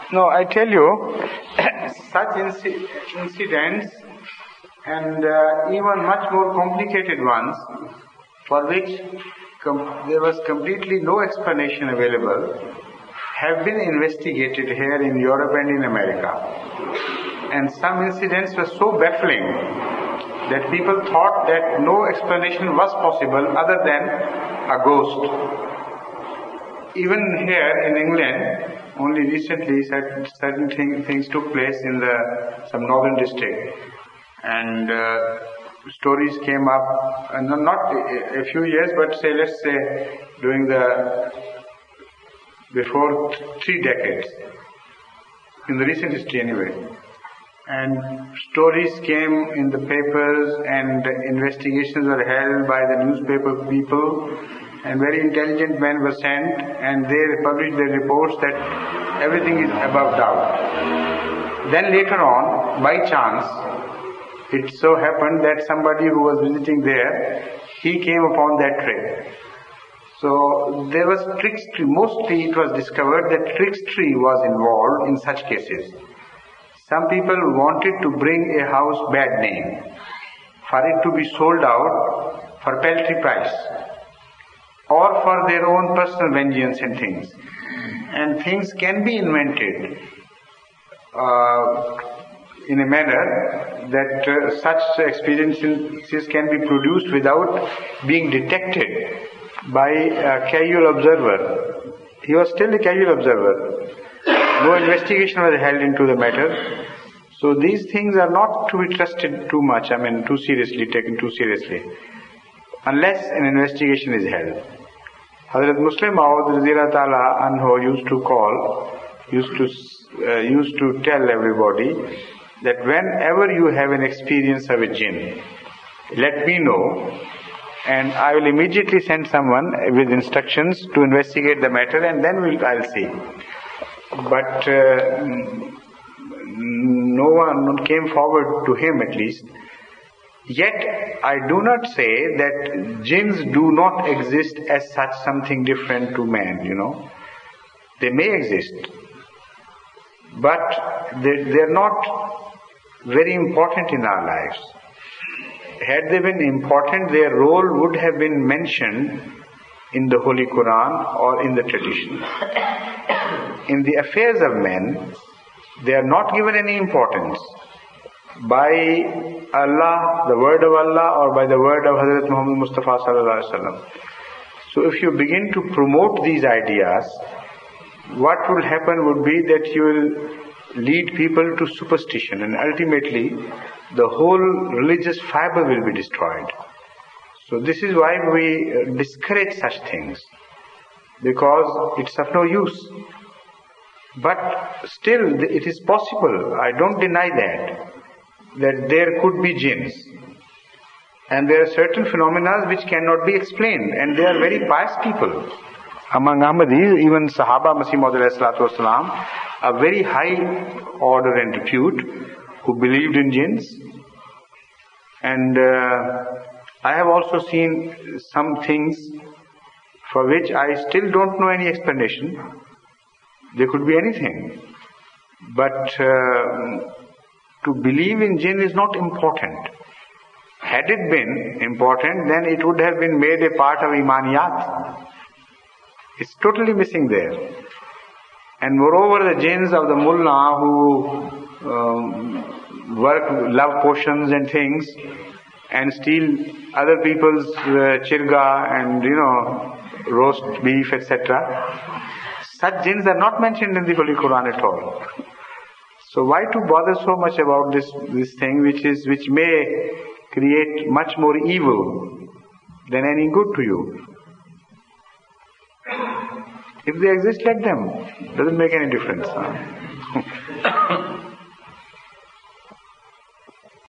No, I tell you, such incidents and even much more complicated ones for which there was completely no explanation available have been investigated here in Europe and in America. And some incidents were so baffling that people thought that no explanation was possible other than a ghost. Even here in England, only recently certain things took place in some northern district, and stories came up, and not a few years, but let's say before 3 decades, in the recent history anyway. And stories came in the papers, and investigations were held by the newspaper people, and very intelligent men were sent, and they published their reports that everything is above doubt. Then later on, by chance, it so happened that somebody who was visiting there, he came upon that trick. So there was trickstery. Mostly it was discovered that trickstery was involved in such cases. Some people wanted to bring a house bad name, for it to be sold out for paltry price, or for their own personal vengeance and things. And things can be invented in a manner that such experiences can be produced without being detected by a casual observer. He was still a casual observer. No investigation was held into the matter. So these things are not to be trusted too much, taken too seriously, unless an investigation is held. Hazrat Muslim Maud Radhiyallahu Ta'ala Anhu used to tell everybody that whenever you have an experience of a jinn, let me know, and I will immediately send someone with instructions to investigate the matter, and then I'll see. But no one came forward to him, at least. Yet I do not say that jinns do not exist as such, something different to man, They may exist, but they're not very important in our lives. Had they been important, their role would have been mentioned in the Holy Quran or in the tradition. In the affairs of men, they are not given any importance by Allah, the word of Allah, or by the word of Hazrat Muhammad Mustafa Sallallahu Alaihi Wasallam. So if you begin to promote these ideas, what will happen would be that you will lead people to superstition, and ultimately the whole religious fiber will be destroyed. So this is why we discourage such things, because it's of no use. But still it is possible, I don't deny that there could be jinns. And there are certain phenomena which cannot be explained, and they are very pious people. Among Ahmadis, even Sahaba Masih Maud alayhi salatu wasalam, a very high order and repute, who believed in jinns. And I have also seen some things for which I still don't know any explanation. They could be anything. But to believe in jinn is not important. Had it been important, then it would have been made a part of Imaniyat. It's totally missing there. And moreover, the jinns of the mullah who work love potions and things and steal other people's chirga and roast beef, etc. Such jinns are not mentioned in the Holy Quran at all. So why to bother so much about this thing which may create much more evil than any good to you? If they exist, let them. Doesn't make any difference.